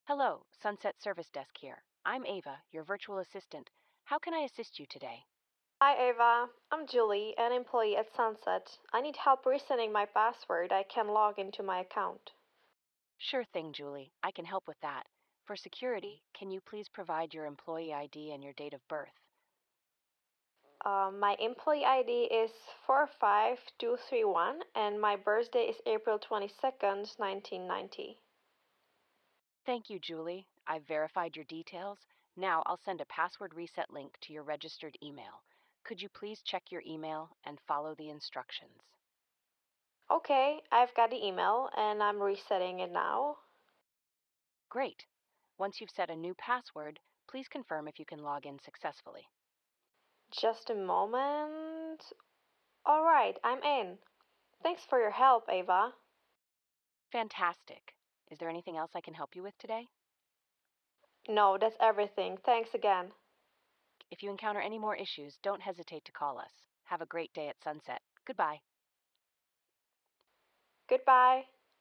Hello, Sunset Service Desk here. I'm Ava, your virtual assistant. How can I assist you today? Hi Ava, I'm Julie, an employee at Sunset. I need help resetting my password. I can log into my account. Sure thing, Julie. I can help with that. For security, can you please provide your employee ID and your date of birth? My employee ID is 45231 and my birthday is April 22nd, 1990. Thank you, Julie. I've verified your details. Now I'll send a password reset link to your registered email. Could you please check your email and follow the instructions? Okay, I've got the email and I'm resetting it now. Great. Once you've set a new password, please confirm if you can log in successfully. Just a moment. Alright, I'm in. Thanks for your help, Ava. Fantastic. Is there anything else I can help you with today? No, that's everything. Thanks again. If you encounter any more issues, don't hesitate to call us. Have a great day at Sunset. Goodbye. Goodbye.